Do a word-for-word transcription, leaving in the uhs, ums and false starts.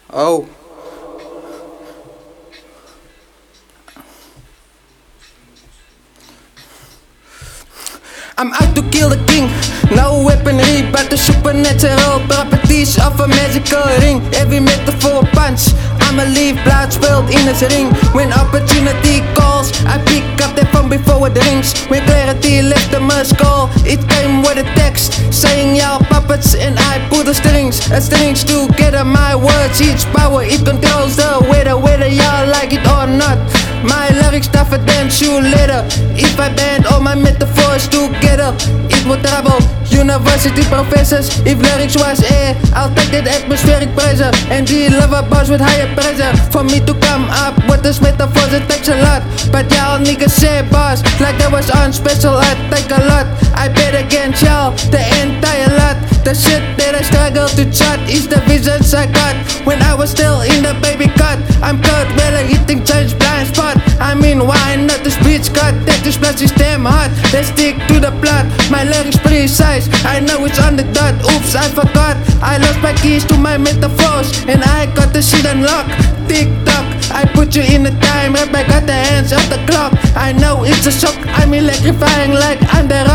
Oh. I'm out to kill the king. No weaponry but the supernatural properties of a magical ring. Every metaphor punch, I'ma leave blood spilled in his ring. When opportunity calls, I pick up the phone before it rings. When clarity left the must call, it came with a text saying y'all puppets and I pull the strings. A strings together, my words, each power, it controls the weather, whether y'all like it or not. My lyrics tougher than shoe leather. If I band all my metaphors together, it would trouble university professors. If lyrics was air, I'll take that atmospheric pressure and deliver bars with higher pressure. For me to come up with this metaphors, it takes a lot. But y'all niggas say bars like that was on special, I take a lot. I bet against y'all, the entire lot. The shit that I struggle to chart is the visions I got when I was still in the baby cut. I'm caught whether hitting change blind spot. I mean, why not this bitch cut? That this plus is damn hot. Let's stick to the plot. My lyrics precise, I know it's on the dot. Oops, I forgot. I lost my keys to my metaphors and I got the shit unlocked. Tick tock, I put you in the time, right back at the hands of the clock. I know it's a shock, I'm electrifying like I'm the